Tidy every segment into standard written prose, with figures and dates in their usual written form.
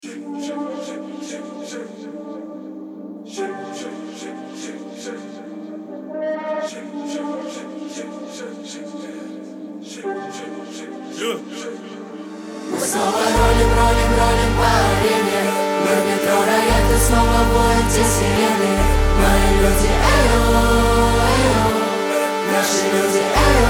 Мы снова ролим по арене. Мы в метро рояль, и снова воют те сирены. Мои люди, эйо, наши люди,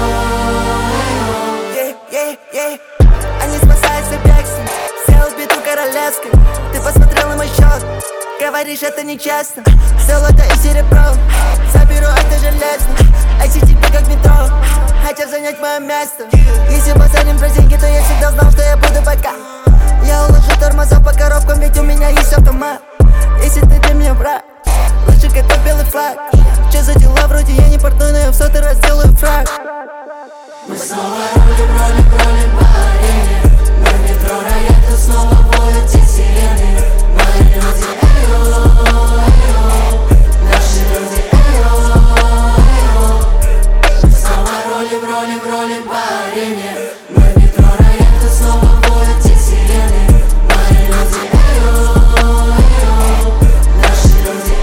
эйо. Они спасаются бегством, сделал битву королевской. Ты посмотрел на мой счет, говоришь, это нечестно. Золото и серебро, заберу это железно. Эти тебе как метро, хотят занять мое место. Если базарим про деньги, то я всегда знал, что я буду бока. Я уложу тормозов по коробкам, ведь у меня есть автомат. Если ты для меня враг, лучше готовь белый флаг. Че за дела, вроде я не портной, но я в сотый раз делаю фраг. Мы снова ролим по арене. Мы в метро рояль, и снова воют те сирены. Мои люди, эйо, наши люди, эйо. Мы снова ролим по арене. Мы в метро рояль, и снова воют те сирены. Мои люди, эйо, наши люди,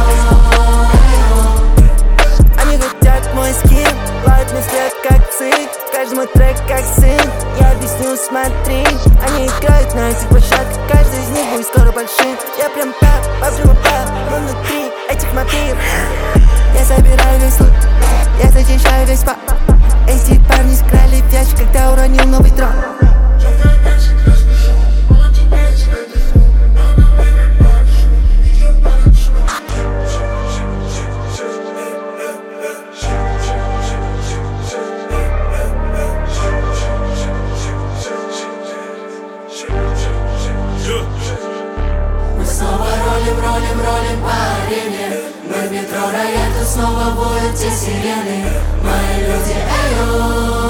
эйо. Они хотят мой скин, ловят мне след как цик. Каждый мой трек как сын, я объясню, смотри. Они играют на этих площадках, каждый из них будет скоро большим. Я прям так, обжимаю пап, но внутри этих мобилов я собираю весь лут, я зачищаю весь пап. Эти парни скрали в ящик, когда уронил новый трон. Мы снова ролим по арене. Мы в метро рояль, и снова воют те сирены. Мои люди, эйо.